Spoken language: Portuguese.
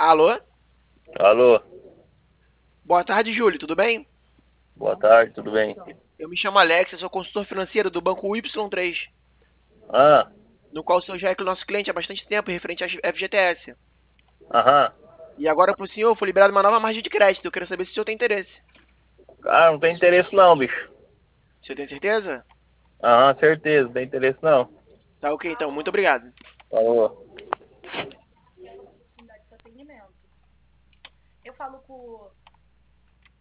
Alô? Alô, Boa tarde, Júlio, tudo bem? boa tarde, tudo bem? Eu me chamo Alex, eu sou consultor financeiro do Banco Y3, Ah, no qual o senhor já é nosso cliente há bastante tempo, referente à FGTS. aham. E agora para o senhor foi liberada uma nova margem de crédito. Eu quero saber se o senhor tem interesse. Cara, não tem interesse não, bicho. O senhor tem certeza? Aham, certeza, não tem interesse não. Tá ok, então. Muito obrigado. Falou. Oportunidade de atendimento. Eu falo com